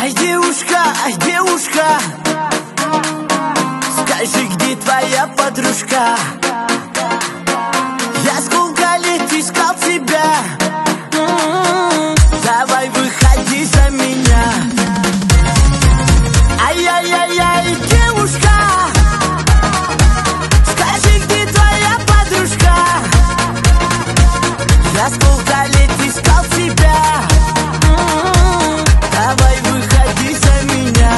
Ай, девушка, скажи, где твоя подружка? Я сколько лет искал тебя. Давай выходи за меня. Ай-яй-яй-яй, девушка, скажи, где твоя подружка? Я сколько лет искал тебя. Давай выходи за меня.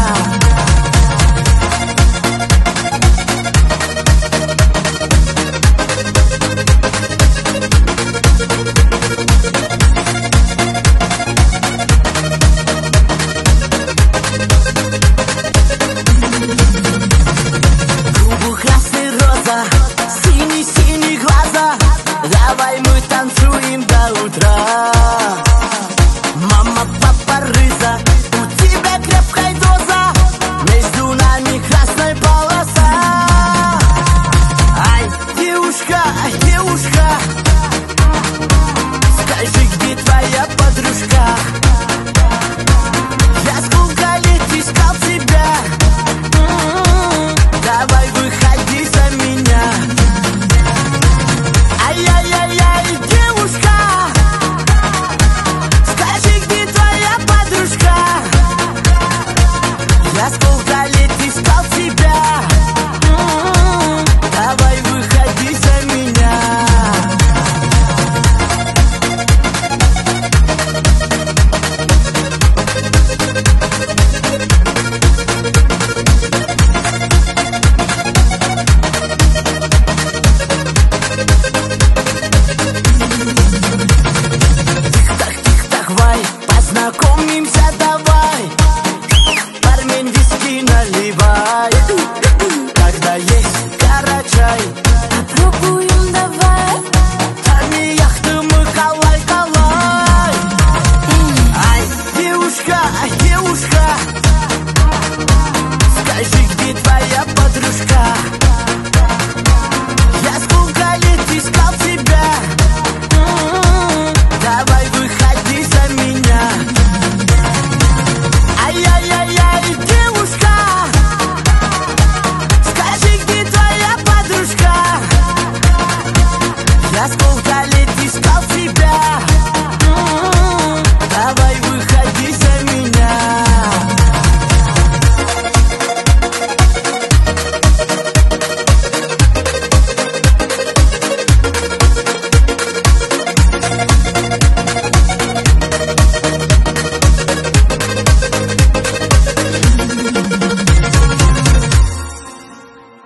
Губы красный, роза, синий-синий глаза. Давай мы танцуем до утра.